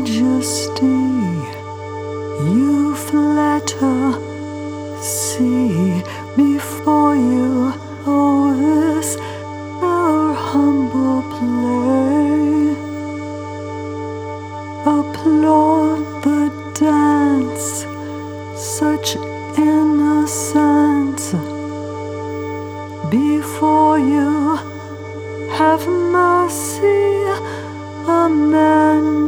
majesty you flatter. See before you, oh, this our humble play. Applaud the dance, such innocence. Before you, have mercy, amen.